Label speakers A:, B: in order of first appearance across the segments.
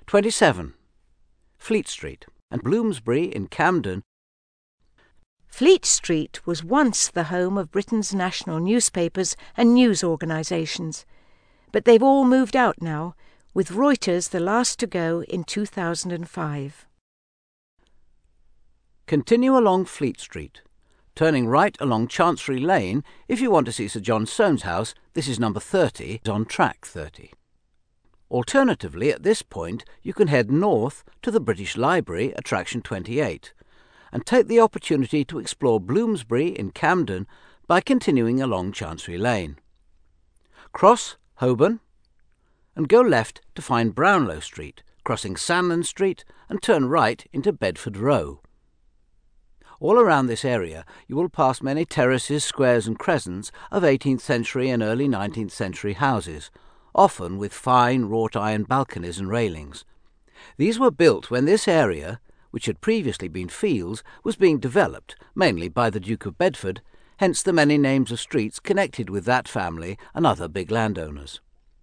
A: 27. Fleet Street and Bloomsbury in Camden.
B: Fleet Street was once the home of Britain's national newspapers and news organisations, but they've all moved out now, with Reuters the last to go in 2005.
A: Continue along Fleet Street, turning right along Chancery Lane. If you want to see Sir John Soane's house, this is number 30 on track 30. Alternatively, at this point, you can head north to the British Library, attraction 28, and take the opportunity to explore Bloomsbury in Camden by continuing along Chancery Lane. Cross Holborn and go left to find Brownlow Street, crossing Sandland Street, and turn right into Bedford Row. All around this area you will pass many terraces, squares and crescents of 18th century and early 19th century houses, often with fine wrought iron balconies and railings. These were built when this area, which had previously been fields, was being developed, mainly by the Duke of Bedford, hence the many names of streets connected with that family and other big landowners.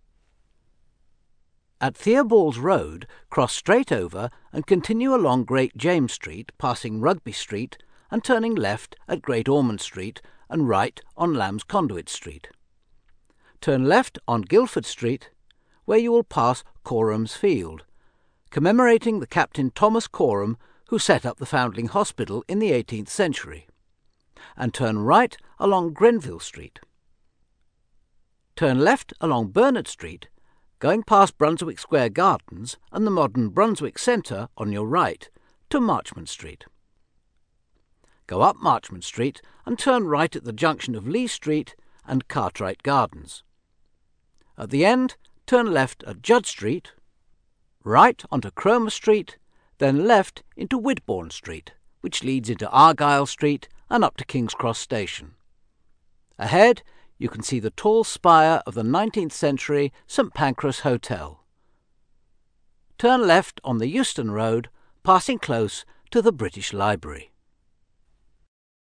A: At Theobald's Road, cross straight over and continue along Great James Street, passing Rugby Street and turning left at Great Ormond Street and right on Lamb's Conduit Street. Turn left on Guildford Street, where you will pass Coram's Field, commemorating the Captain Thomas Coram who set up the Foundling Hospital in the 18th century, and turn right along Grenville Street. Turn left along Bernard Street, going past Brunswick Square Gardens and the modern Brunswick Centre on your right, to Marchmont Street. Go up Marchmont Street and turn right at the junction of Lee Street and Cartwright Gardens. At the end, turn left at Judd Street, right onto Cromer Street, then left into Widbourne Street, which leads into Argyle Street and up to King's Cross Station. Ahead, you can see the tall spire of the 19th century St Pancras Hotel. Turn left on the Euston Road, passing close to the British Library.